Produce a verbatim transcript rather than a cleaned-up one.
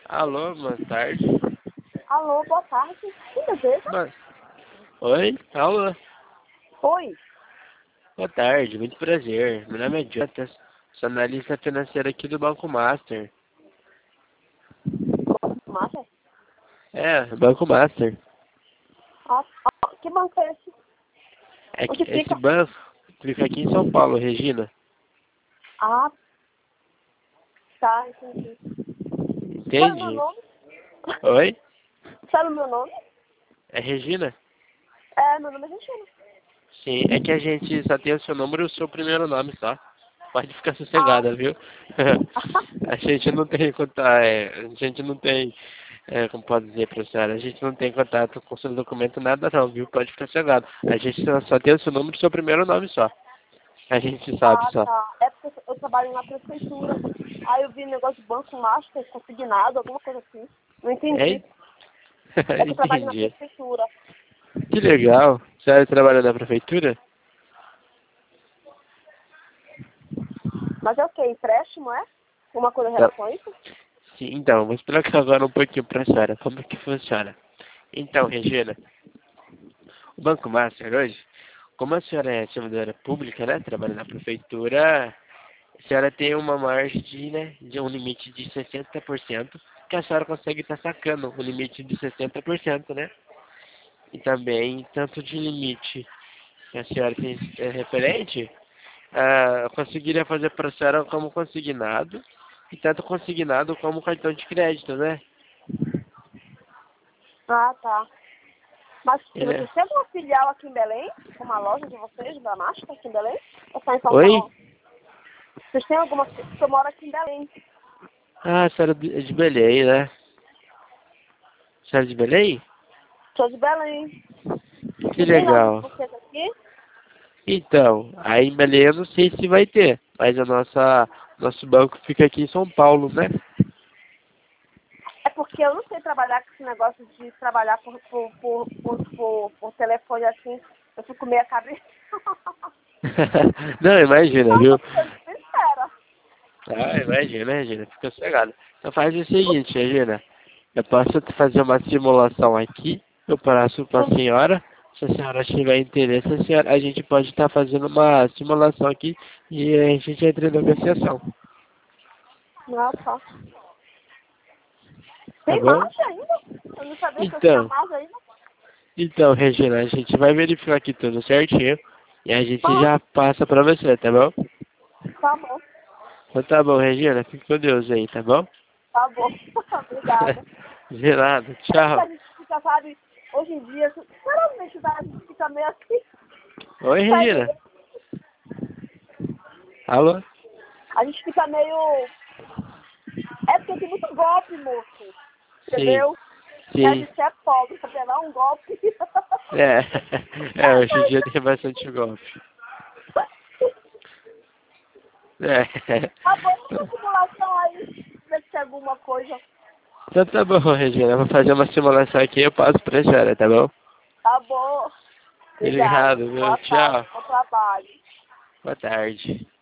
Alô, boa tarde. Alô, boa tarde. Que deseja? Boa- Oi? Alô? Oi. Boa tarde, muito prazer. Meu nome é Jotas, sou analista financeiro aqui do Banco Master. Márcia? É, Banco Master. Ah, ah, que banco é esse? É que Onde esse fica? banco fica aqui em São Paulo, Regina. Ah, tá, entendi. Sabe o meu Entende? nome? Oi? Sabe o meu nome? É Regina? É, meu nome é Regina. Sim, é que a gente só tem o seu número e o seu primeiro nome só. Pode ficar Ah, sossegada, viu? A gente não tem contato, é, a gente não tem, é, como pode dizer, professora, a gente não tem contato com seu documento, nada não, viu? Pode ficar sossegado. A gente só, só tem o seu número e o seu primeiro nome só. A gente sabe ah, só. tá. É porque eu trabalho na prefeitura. Aí eu vi negócio de banco master, consignado, alguma coisa assim. Não entendi. Hein? É que eu trabalho na Entendi. prefeitura. Que legal. Você trabalha na prefeitura? Mas é o quê? Empréstimo, é? Uma coisa em Não. relação a isso? Sim, então, vou explicar agora um pouquinho para a senhora como que funciona. Então, Regina, o Banco Master hoje, como a senhora é servidora pública, né, trabalha na prefeitura, a senhora tem uma margem de, né, de um limite de sessenta por cento, que a senhora consegue estar sacando o limite de sessenta por cento, né? E também, tanto de limite que a senhora tem é, referente, ah, eu conseguiria fazer para a senhora como consignado, e tanto consignado como cartão de crédito, né? Ah, tá. Mas se Ele é... vocês têm alguma filial aqui em Belém? Uma loja de vocês, da Master, aqui em Belém? Ou só em São Oi? Paulo? Vocês têm alguma... Porque eu moro aqui em Belém. Ah, a senhora é de Belém, né? A senhora é de Belém? Sou de Belém. Que Não tem nada de legal. vocês aqui? Então, aí em Belém eu não sei se vai ter, mas a nossa, nosso banco fica aqui em São Paulo, né? É porque eu não sei trabalhar com esse negócio de trabalhar por, por, por, por, por, por telefone assim. Eu fico meio cabeça. Não, imagina, Não, viu? tô ficando sincera. Ah, imagina, Regina, fica sossegado. Então faz o seguinte, Regina, eu posso te fazer uma simulação aqui, eu passo para a Hum, senhora, se a senhora tiver interesse, a, senhora, a gente pode estar fazendo uma simulação aqui e a gente entra em negociação, Não, tá. tá Tem bom? margem ainda? Eu não sabia que eu tinha Então, margem ainda. então, Regina, a gente vai verificar aqui tudo certinho e a gente Ah, já passa para você, tá bom? tá bom. Então tá bom, Regina, fique com Deus aí, tá bom? Tá bom. Obrigada. De nada, É porque tchau. a gente fica, sabe, hoje em dia, sinceramente, tá, a gente fica meio assim, Oi, tá Regina. entendendo? Alô? A gente fica meio. É porque tem muito golpe, moço. Sim, Entendeu? E a sim. gente é pobre, pra pegar um golpe. É, é, hoje em dia tem bastante golpe. É. Tá bom, uma simulação aí, ver se tem alguma coisa. Então tá bom, Regina. Eu vou fazer uma simulação aqui e eu passo pra senhora, tá bom? Tá bom. Obrigada. Obrigado, viu? Boa tarde, Tchau. bom trabalho. Boa tarde.